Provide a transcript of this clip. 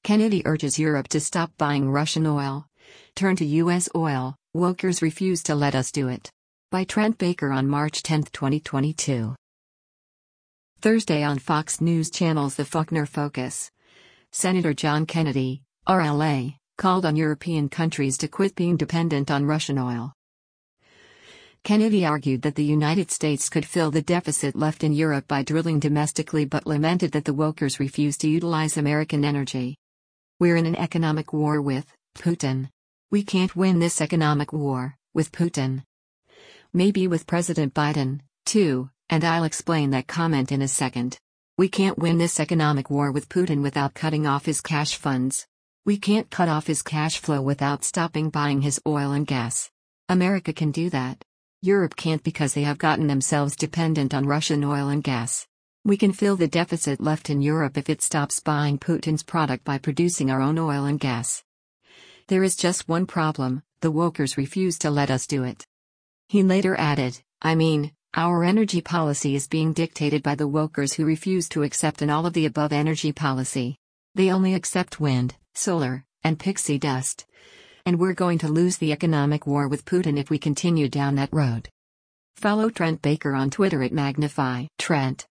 Kennedy urges Europe to stop buying Russian oil. Turn to U.S. oil, wokers refuse to let us do it. By Trent Baker on March 10, 2022. Thursday on Fox News Channel's The Faulkner Focus. Senator John Kennedy, RLA, called on European countries to quit being dependent on Russian oil. Kennedy argued that the United States could fill the deficit left in Europe by drilling domestically, but lamented that the wokers refuse to utilize American energy. "We're in an economic war with Putin. We can't win this economic war with Putin. Maybe with President Biden, too, and I'll explain that comment in a second. We can't win this economic war with Putin without cutting off his cash funds. We can't cut off his cash flow without stopping buying his oil and gas. America can do that. Europe can't because they have gotten themselves dependent on Russian oil and gas. We can fill the deficit left in Europe if it stops buying Putin's product by producing our own oil and gas. There is just one problem: the wokers refuse to let us do it." He later added, our energy policy is being dictated by the wokers who refuse to accept an all-of-the-above energy policy. They only accept wind, solar, and pixie dust. And we're going to lose the economic war with Putin if we continue down that road. Follow Trent Baker on Twitter at Magnify Trent.